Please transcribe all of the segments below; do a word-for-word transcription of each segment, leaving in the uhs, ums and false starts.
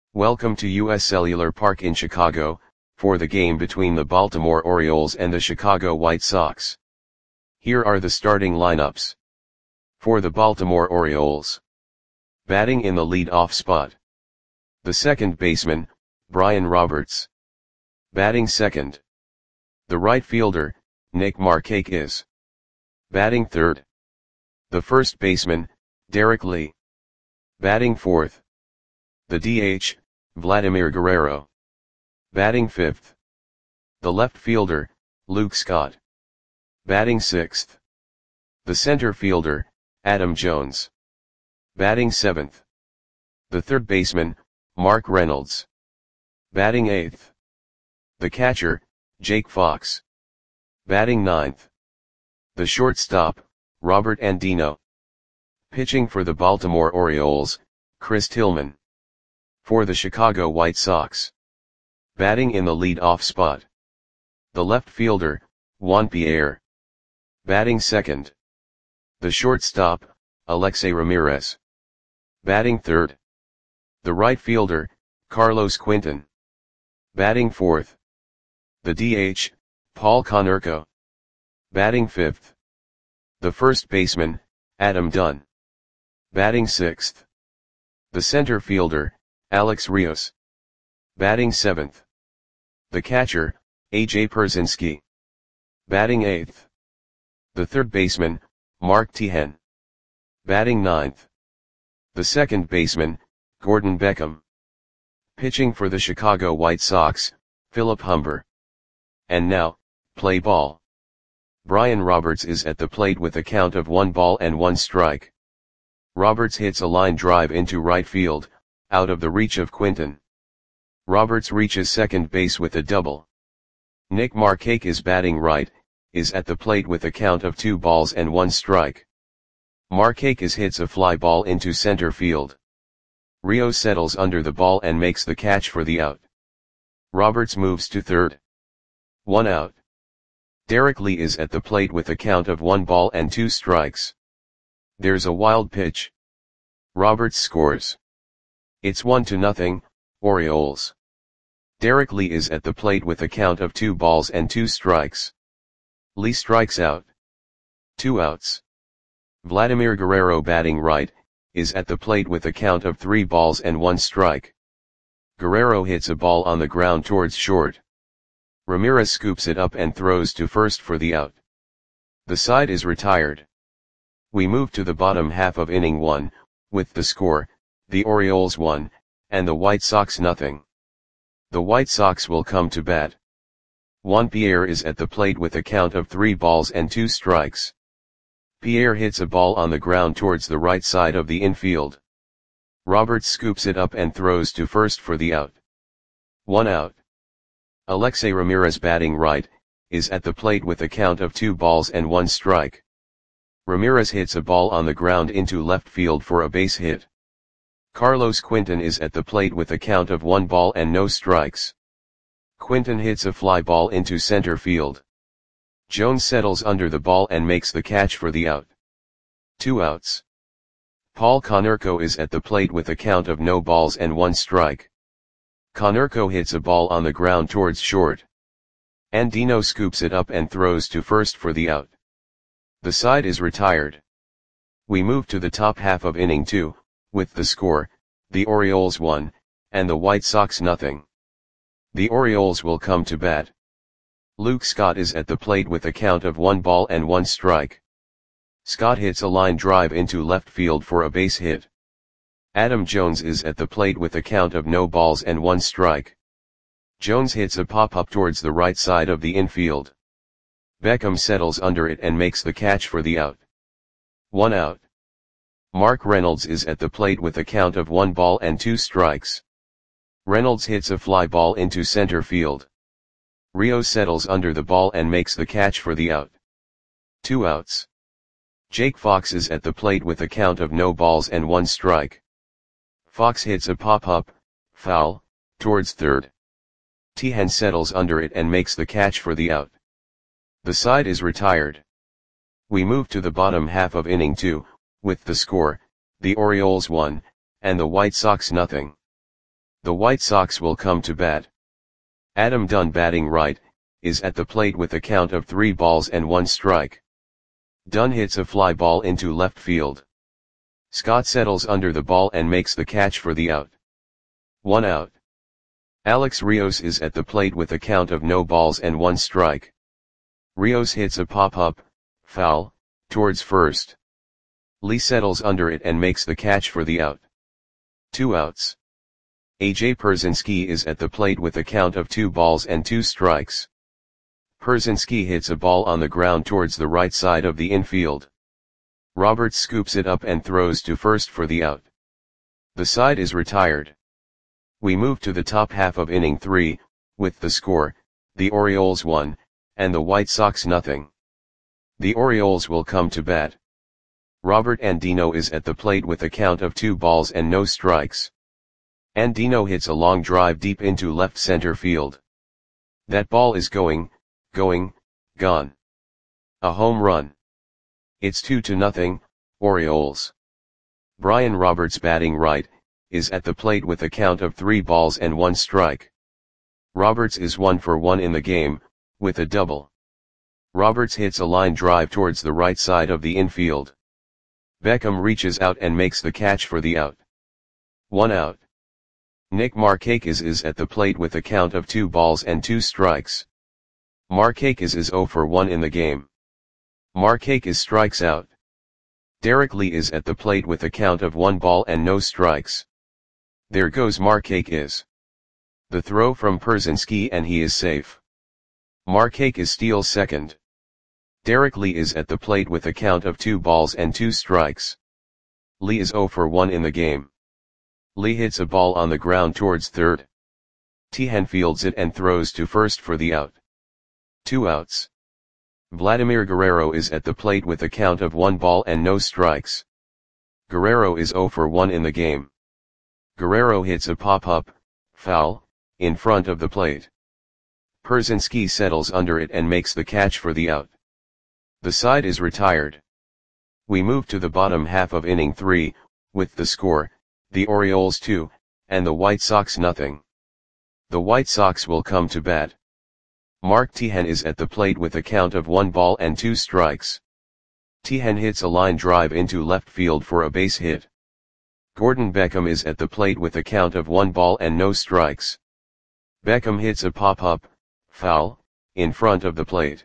Welcome to U S Cellular Park in Chicago, for the game between the Baltimore Orioles and the Chicago White Sox. Here are the starting lineups. For the Baltimore Orioles. Batting in the lead-off spot. The second baseman, Brian Roberts. Batting second. The right fielder, Nick Markakis. Batting third. The first baseman, Derek Lee. Batting fourth. The D H, Vladimir Guerrero. Batting fifth. The left fielder, Luke Scott. Batting sixth. The center fielder, Adam Jones. Batting seventh. The third baseman, Mark Reynolds. Batting eighth. The catcher, Jake Fox. Batting ninth. The shortstop, Robert Andino. Pitching for the Baltimore Orioles, Chris Tillman. For the Chicago White Sox. Batting in the lead-off spot. The left fielder, Juan Pierre. Batting second. The shortstop, Alexei Ramirez. Batting third. The right fielder, Carlos Quinton. Batting fourth. The D H, Paul Konerko. Batting fifth. The first baseman, Adam Dunn. Batting sixth. The center fielder, Alex Rios. Batting seventh. The catcher, A J Pierzynski. Batting eighth. The third baseman, Mark Teahen. Batting ninth. The second baseman, Gordon Beckham. Pitching for the Chicago White Sox, Philip Humber. And now, play ball. Brian Roberts is at the plate with a count of one ball and one strike. Roberts hits a line drive into right field, out of the reach of Quinton. Roberts reaches second base with a double. Nick Markakis, batting right, is at the plate with a count of two balls and one strike. Markakis hits a fly ball into center field. Rios settles under the ball and makes the catch for the out. Roberts moves to third. One out. Derek Lee is at the plate with a count of one ball and two strikes. There's a wild pitch. Roberts scores. It's one to nothing, Orioles. Derek Lee is at the plate with a count of two balls and two strikes. Lee strikes out. Two outs. Vladimir Guerrero, batting right, is at the plate with a count of three balls and one strike. Guerrero hits a ball on the ground towards short. Ramirez scoops it up and throws to first for the out. The side is retired. We move to the bottom half of inning one, with the score, the Orioles one, and the White Sox nothing. The White Sox will come to bat. Juan Pierre is at the plate with a count of three balls and two strikes. Pierre hits a ball on the ground towards the right side of the infield. Roberts scoops it up and throws to first for the out. One out. Alexei Ramirez, batting right, is at the plate with a count of two balls and one strike. Ramirez hits a ball on the ground into left field for a base hit. Carlos Quinton is at the plate with a count of one ball and no strikes. Quinton hits a fly ball into center field. Jones settles under the ball and makes the catch for the out. Two outs. Paul Konerko is at the plate with a count of no balls and one strike. Konerko hits a ball on the ground towards short. Andino scoops it up and throws to first for the out. The side is retired. We move to the top half of inning two, with the score, the Orioles one, and the White Sox nothing. The Orioles will come to bat. Luke Scott is at the plate with a count of one ball and one strike. Scott hits a line drive into left field for a base hit. Adam Jones is at the plate with a count of no balls and one strike. Jones hits a pop-up towards the right side of the infield. Beckham settles under it and makes the catch for the out. One out. Mark Reynolds is at the plate with a count of one ball and two strikes. Reynolds hits a fly ball into center field. Rios settles under the ball and makes the catch for the out. Two outs. Jake Fox is at the plate with a count of no balls and one strike. Fox hits a pop-up, foul, towards third. Teahen settles under it and makes the catch for the out. The side is retired. We move to the bottom half of inning two, with the score, the Orioles one, and the White Sox nothing. The White Sox will come to bat. Adam Dunn, batting right, is at the plate with a count of three balls and one strike. Dunn hits a fly ball into left field. Scott settles under the ball and makes the catch for the out. One out. Alex Rios is at the plate with a count of no balls and one strike. Rios hits a pop-up, foul, towards first. Lee settles under it and makes the catch for the out. Two outs. A J Pierzynski is at the plate with a count of two balls and two strikes. Pierzynski hits a ball on the ground towards the right side of the infield. Roberts scoops it up and throws to first for the out. The side is retired. We move to the top half of inning three, with the score, the Orioles one, and the White Sox nothing. The Orioles will come to bat. Robert Andino is at the plate with a count of two balls and no strikes. Andino hits a long drive deep into left center field. That ball is going, going, gone. A home run. It's two to nothing, Orioles. Brian Roberts, batting right, is at the plate with a count of three balls and one strike. Roberts is one for one in the game, with a double. Roberts hits a line drive towards the right side of the infield. Beckham reaches out and makes the catch for the out. One out. Nick Markakis is at the plate with a count of two balls and two strikes. Markakis is zero for one in the game. Markakis strikes out. Derek Lee is at the plate with a count of one ball and no strikes. There goes Markakis. The throw from Pierzynski and he is safe. Markakis steals second. Derek Lee is at the plate with a count of two balls and two strikes. Lee is zero for one in the game. Lee hits a ball on the ground towards third. Tehan fields it and throws to first for the out. Two outs. Vladimir Guerrero is at the plate with a count of one ball and no strikes. Guerrero is zero for one in the game. Guerrero hits a pop-up, foul, in front of the plate. Pierzynski settles under it and makes the catch for the out. The side is retired. We move to the bottom half of inning three, with the score, the Orioles two, and the White Sox nothing. The White Sox will come to bat. Mark Tehan is at the plate with a count of one ball and two strikes. Tehan hits a line drive into left field for a base hit. Gordon Beckham is at the plate with a count of one ball and no strikes. Beckham hits a pop-up, foul, in front of the plate.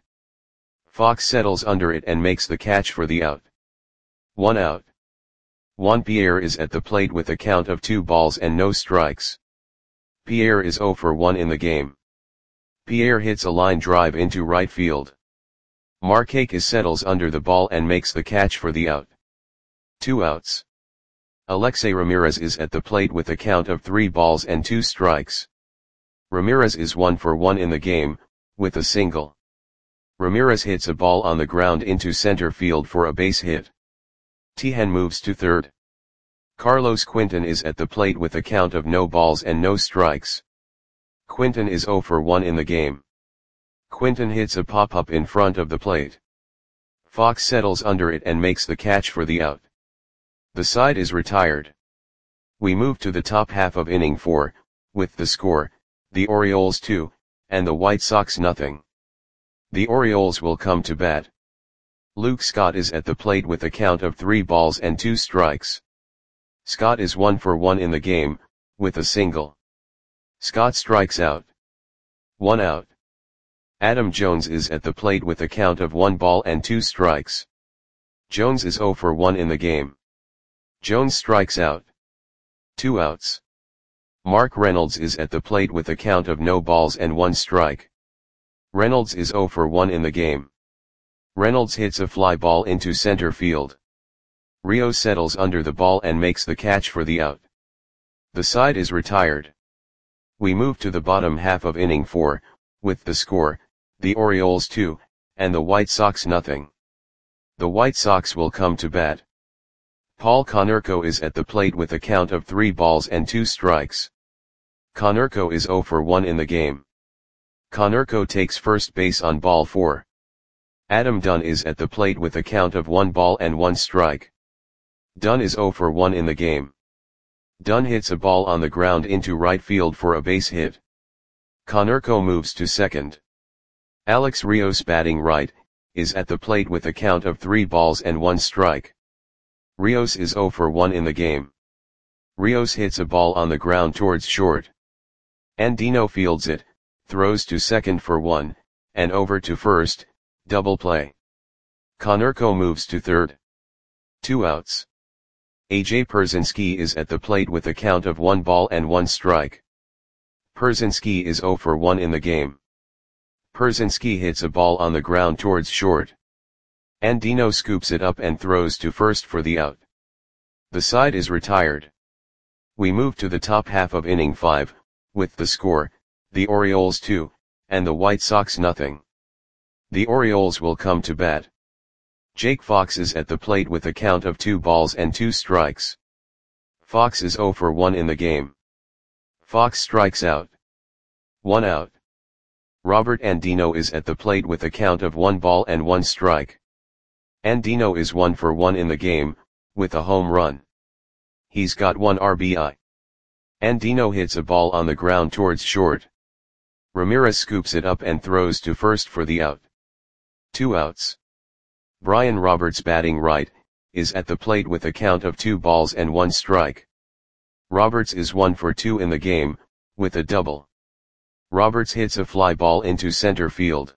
Fox settles under it and makes the catch for the out. One out. Juan Pierre is at the plate with a count of two balls and no strikes. Pierre is zero for one in the game. Pierre hits a line drive into right field. Markakis settles under the ball and makes the catch for the out. Two outs. Alexei Ramirez is at the plate with a count of three balls and two strikes. Ramirez is one for one in the game, with a single. Ramirez hits a ball on the ground into center field for a base hit. Tehan moves to third. Carlos Quinton is at the plate with a count of no balls and no strikes. Quinton is zero for one in the game. Quinton hits a pop-up in front of the plate. Fox settles under it and makes the catch for the out. The side is retired. We move to the top half of inning four, with the score, the Orioles two, and the White Sox nothing. The Orioles will come to bat. Luke Scott is at the plate with a count of three balls and two strikes. Scott is one for one in the game, with a single. Scott strikes out. One out. Adam Jones is at the plate with a count of one ball and two strikes. Jones is zero for one in the game. Jones strikes out. Two outs. Mark Reynolds is at the plate with a count of no balls and one strike. Reynolds is zero for one in the game. Reynolds hits a fly ball into center field. Rio settles under the ball and makes the catch for the out. The side is retired. We move to the bottom half of inning four, with the score, the Orioles two, and the White Sox nothing. The White Sox will come to bat. Paul Konerko is at the plate with a count of three balls and two strikes. Konerko is zero for one in the game. Konerko takes first base on ball four. Adam Dunn is at the plate with a count of one ball and one strike. Dunn is zero for one in the game. Dunn hits a ball on the ground into right field for a base hit. Konerko moves to second. Alex Rios, batting right, is at the plate with a count of three balls and one strike. Rios is zero for one in the game. Rios hits a ball on the ground towards short. Andino fields it, throws to second for one, and over to first, double play. Konerko moves to third. Two outs. A J Pierzynski is at the plate with a count of one ball and one strike. Pierzynski is zero for one in the game. Pierzynski hits a ball on the ground towards short. Andino scoops it up and throws to first for the out. The side is retired. We move to the top half of inning five, with the score, the Orioles two, and the White Sox nothing. The Orioles will come to bat. Jake Fox is at the plate with a count of two balls and two strikes. Fox is zero for one in the game. Fox strikes out. One out. Robert Andino is at the plate with a count of one ball and one strike. Andino is one for one in the game, with a home run. He's got one R B I. Andino hits a ball on the ground towards short. Ramirez scoops it up and throws to first for the out. Two outs. Brian Roberts, batting right, is at the plate with a count of two balls and one strike. Roberts is one for two in the game, with a double. Roberts hits a fly ball into center field.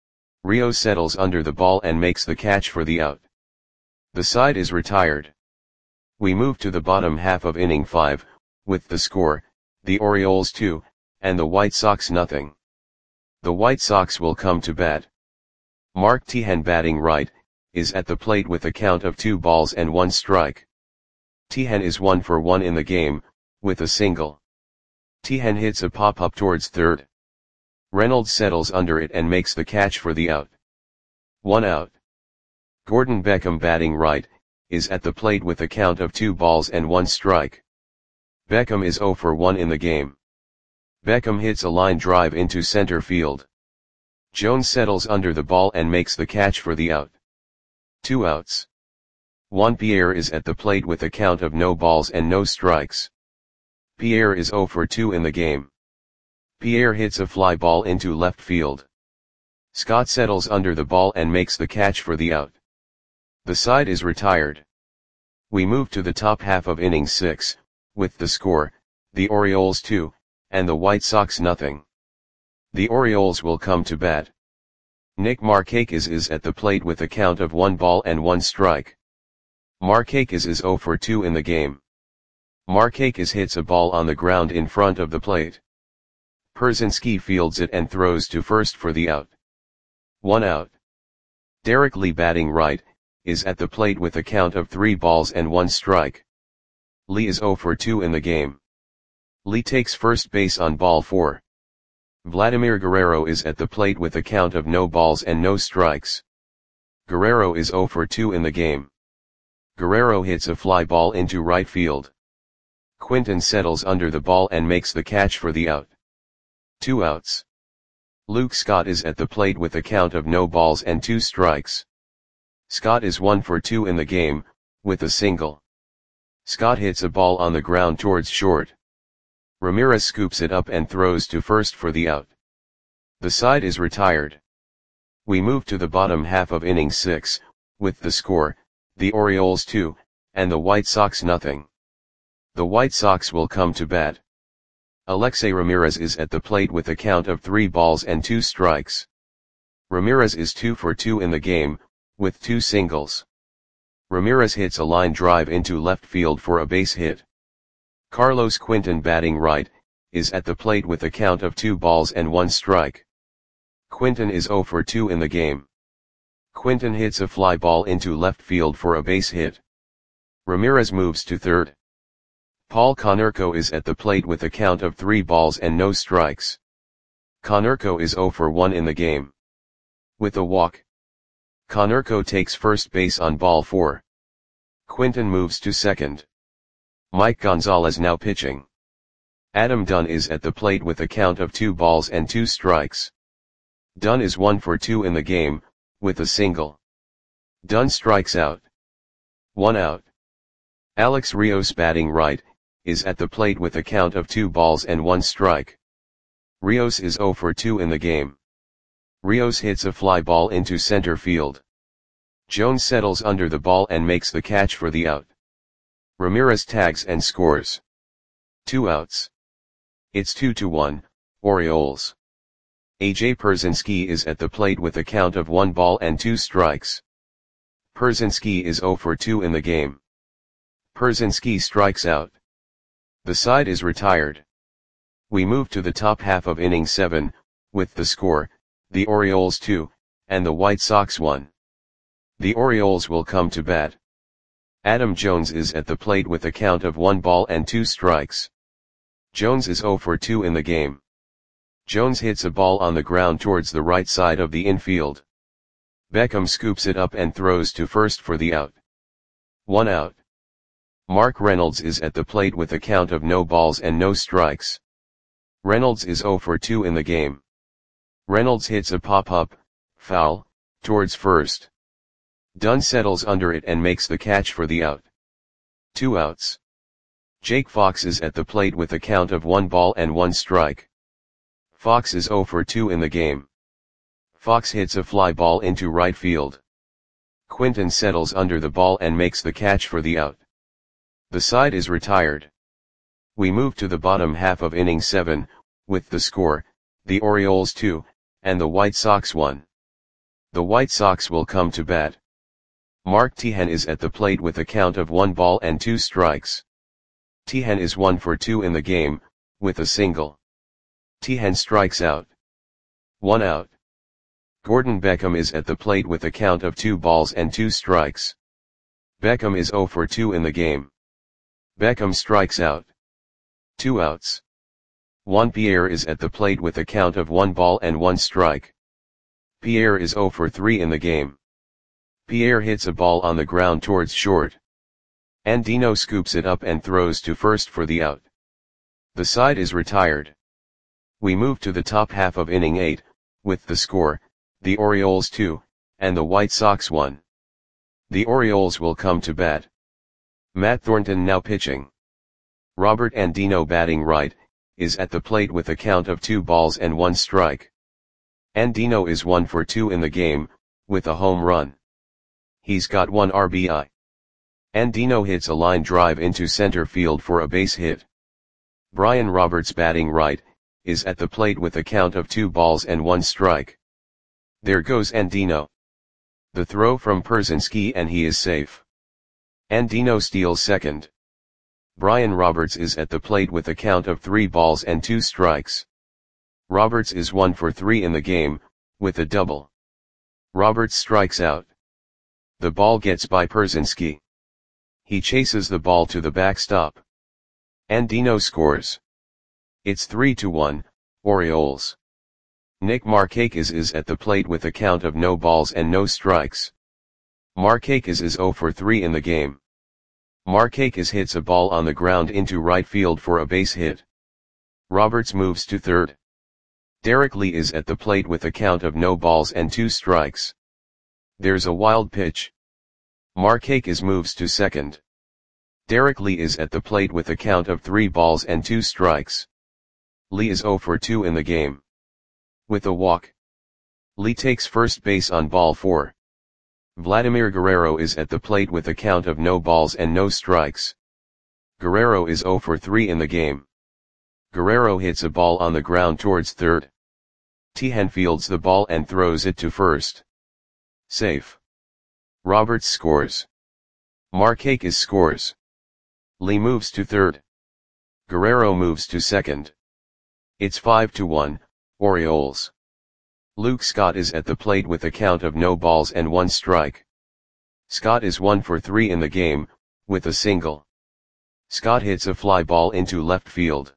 Rios settles under the ball and makes the catch for the out. The side is retired. We move to the bottom half of inning five, with the score, the Orioles two, and the White Sox nothing. The White Sox will come to bat. Mark Teahen, batting right, is at the plate with a count of two balls and one strike. Teahen is one for one in the game, with a single. Teahen hits a pop-up towards third. Reynolds settles under it and makes the catch for the out. One out. Gordon Beckham, batting right, is at the plate with a count of two balls and one strike. Beckham is zero for one in the game. Beckham hits a line drive into center field. Jones settles under the ball and makes the catch for the out. Two outs. Juan Pierre is at the plate with a count of no balls and no strikes. Pierre is zero for two in the game. Pierre hits a fly ball into left field. Scott settles under the ball and makes the catch for the out. The side is retired. We move to the top half of inning six, with the score, the Orioles two, and the White Sox nothing. The Orioles will come to bat. Nick Markakis is at the plate with a count of one ball and one strike. Markakis is zero for two in the game. Markakis hits a ball on the ground in front of the plate. Pierzynski fields it and throws to first for the out. One out. Derek Lee, batting right, is at the plate with a count of three balls and one strike. Lee is zero for two in the game. Lee takes first base on ball four. Vladimir Guerrero is at the plate with a count of no balls and no strikes. Guerrero is zero for two in the game. Guerrero hits a fly ball into right field. Quinton settles under the ball and makes the catch for the out. Two outs. Luke Scott is at the plate with a count of no balls and two strikes. Scott is one for two in the game, with a single. Scott hits a ball on the ground towards short. Ramirez scoops it up and throws to first for the out. The side is retired. We move to the bottom half of inning six, with the score, the Orioles two, and the White Sox nothing. The White Sox will come to bat. Alexei Ramirez is at the plate with a count of three balls and two strikes. Ramirez is two for two in the game, with two singles. Ramirez hits a line drive into left field for a base hit. Carlos Quinton, batting right, is at the plate with a count of two balls and one strike. Quinton is zero for two in the game. Quinton hits a fly ball into left field for a base hit. Ramirez moves to third. Paul Konerko is at the plate with a count of three balls and no strikes. Konerko is zero for one in the game. With a walk. Konerko takes first base on ball four. Quinton moves to second. Mike Gonzalez now pitching. Adam Dunn is at the plate with a count of two balls and two strikes. Dunn is one for two in the game, with a single. Dunn strikes out. One out. Alex Rios, batting right, is at the plate with a count of two balls and one strike. Rios is zero for two in the game. Rios hits a fly ball into center field. Jones settles under the ball and makes the catch for the out. Ramirez tags and scores. Two outs. It's two to one, Orioles. A J Pierzynski is at the plate with a count of one ball and two strikes. Pierzynski is zero for two in the game. Pierzynski strikes out. The side is retired. We move to the top half of inning seven, with the score, the Orioles two, and the White Sox one. The Orioles will come to bat. Adam Jones is at the plate with a count of one ball and two strikes. Jones is zero for two in the game. Jones hits a ball on the ground towards the right side of the infield. Beckham scoops it up and throws to first for the out. One out. Mark Reynolds is at the plate with a count of no balls and no strikes. Reynolds is zero for two in the game. Reynolds hits a pop-up, foul, towards first. Dunn settles under it and makes the catch for the out. Two outs. Jake Fox is at the plate with a count of one ball and one strike. Fox is zero for two in the game. Fox hits a fly ball into right field. Quinton settles under the ball and makes the catch for the out. The side is retired. We move to the bottom half of inning seven, with the score, the Orioles two, and the White Sox one. The White Sox will come to bat. Mark Teahen is at the plate with a count of one ball and two strikes. Teahen is one for two in the game, with a single. Teahen strikes out. One out. Gordon Beckham is at the plate with a count of two balls and two strikes. Beckham is zero for two in the game. Beckham strikes out. Two outs. Juan Pierre is at the plate with a count of one ball and one strike. Pierre is zero for three in the game. Pierre hits a ball on the ground towards short. Andino scoops it up and throws to first for the out. The side is retired. We move to the top half of inning eight, with the score, the Orioles two, and the White Sox one. The Orioles will come to bat. Matt Thornton now pitching. Robert Andino batting right, is at the plate with a count of two balls and one strike. Andino is one for two in the game, with a home run. He's got one R B I. Andino hits a line drive into center field for a base hit. Brian Roberts batting right, is at the plate with a count of two balls and one strike. There goes Andino. The throw from Pierzynski and he is safe. Andino steals second. Brian Roberts is at the plate with a count of three balls and two strikes. Roberts is one for three in the game, with a double. Roberts strikes out. The ball gets by Pierzynski. He chases the ball to the backstop. Andino scores. It's three to one, Orioles. Nick Markakis is at the plate with a count of no balls and no strikes. Markakis is zero for three in the game. Markakis hits a ball on the ground into right field for a base hit. Roberts moves to third. Derek Lee is at the plate with a count of no balls and two strikes. There's a wild pitch. Markakis moves to second. Derek Lee is at the plate with a count of three balls and two strikes. Lee is zero for two in the game. With a walk. Lee takes first base on ball four. Vladimir Guerrero is at the plate with a count of no balls and no strikes. Guerrero is zero for three in the game. Guerrero hits a ball on the ground towards third. Teahen fields the ball and throws it to first. Safe. Roberts scores. Markakis scores. Lee moves to third. Guerrero moves to second. It's five to one, Orioles. Luke Scott is at the plate with a count of no balls and one strike. Scott is one for three in the game, with a single. Scott hits a fly ball into left field.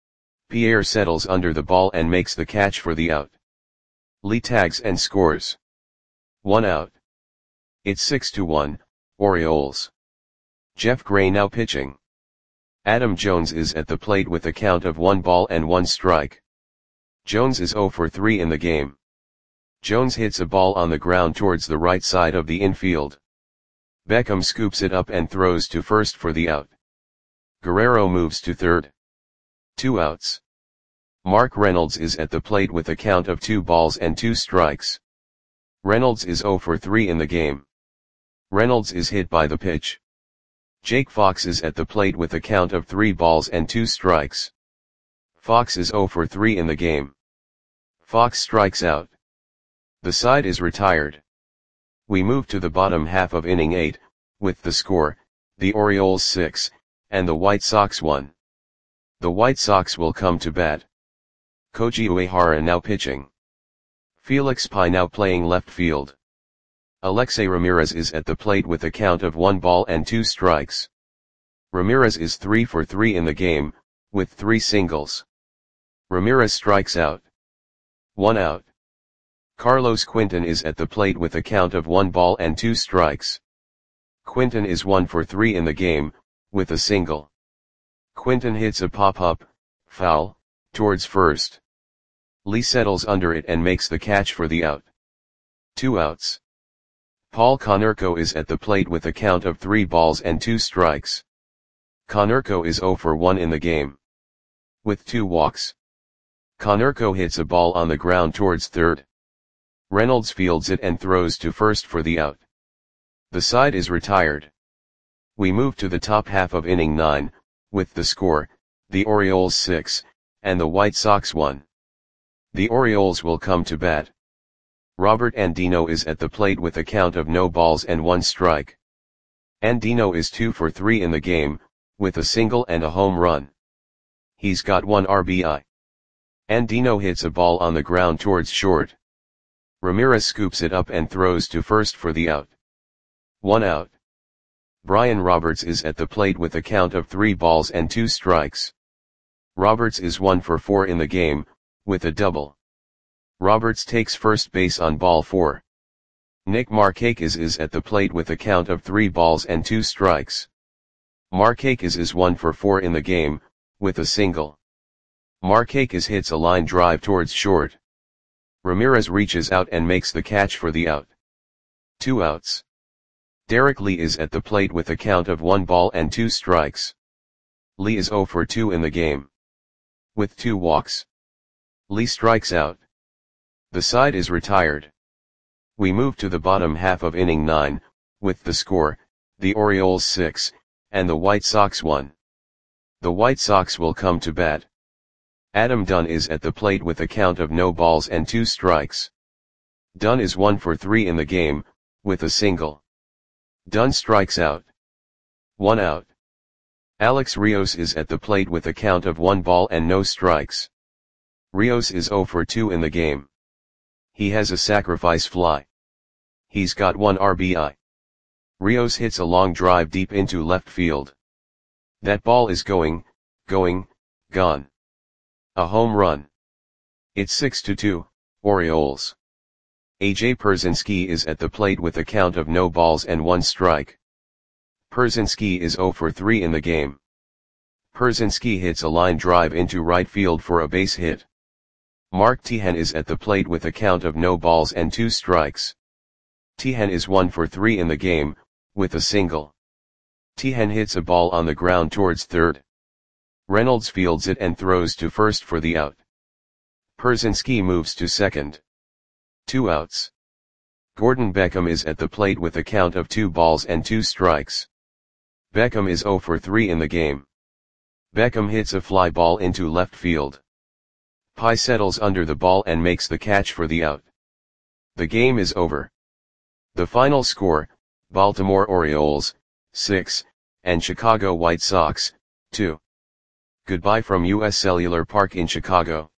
Pierre settles under the ball and makes the catch for the out. Lee tags and scores. One out. It's six to one, Orioles. Jeff Gray now pitching. Adam Jones is at the plate with a count of one ball and one strike. Jones is zero for three in the game. Jones hits a ball on the ground towards the right side of the infield. Beckham scoops it up and throws to first for the out. Guerrero moves to third. Two outs. Mark Reynolds is at the plate with a count of two balls and two strikes. Reynolds is oh for three in the game. Reynolds is hit by the pitch. Jake Fox is at the plate with a count of three balls and two strikes. Fox is oh for three in the game. Fox strikes out. The side is retired. We move to the bottom half of inning eight, with the score, the Orioles six, and the White Sox one. The White Sox will come to bat. Koji Uehara now pitching. Felix Pie now playing left field. Alexei Ramirez is at the plate with a count of one ball and two strikes. Ramirez is three for three in the game, with three singles. Ramirez strikes out. One out. Carlos Quinton is at the plate with a count of one ball and two strikes. Quinton is one for three in the game, with a single. Quinton hits a pop-up, foul, towards first. Lee settles under it and makes the catch for the out. Two outs. Paul Konerko is at the plate with a count of three balls and two strikes. Konerko is oh for one in the game. With two walks. Konerko hits a ball on the ground towards third. Reynolds fields it and throws to first for the out. The side is retired. We move to the top half of inning nine, with the score, the Orioles six, and the White Sox one. The Orioles will come to bat. Robert Andino is at the plate with a count of no balls and one strike. Andino is two for three in the game, with a single and a home run. He's got one R B I. Andino hits a ball on the ground towards short. Ramirez scoops it up and throws to first for the out. One out. Brian Roberts is at the plate with a count of three balls and two strikes. Roberts is one for four in the game, with a double. Roberts takes first base on ball four. Nick Markakis is at the plate with a count of three balls and two strikes. Markakis is one for four in the game, with a single. Markakis hits a line drive towards short. Ramirez reaches out and makes the catch for the out. Two outs. Derek Lee is at the plate with a count of one ball and two strikes. Lee is oh for two in the game. With two walks. Lee strikes out. The side is retired. We move to the bottom half of inning nine, with the score, the Orioles six, and the White Sox one. The White Sox will come to bat. Adam Dunn is at the plate with a count of no balls and two strikes. Dunn is one for three in the game, with a single. Dunn strikes out. One out. Alex Rios is at the plate with a count of one ball and no strikes. Rios is oh for two in the game. He has a sacrifice fly. He's got one R B I. Rios hits a long drive deep into left field. That ball is going, going, gone. A home run. It's six to two, Orioles. A J Pierzynski is at the plate with a count of no balls and one strike. Pierzynski is oh for three in the game. Pierzynski hits a line drive into right field for a base hit. Mark Teahen is at the plate with a count of no balls and two strikes. Teahen is one for three in the game, with a single. Teahen hits a ball on the ground towards third. Reynolds fields it and throws to first for the out. Pierzynski moves to second. Two outs. Gordon Beckham is at the plate with a count of two balls and two strikes. Beckham is oh for three in the game. Beckham hits a fly ball into left field. Pie settles under the ball and makes the catch for the out. The game is over. The final score, Baltimore Orioles, six, and Chicago White Sox, two. Goodbye from U S Cellular Park in Chicago.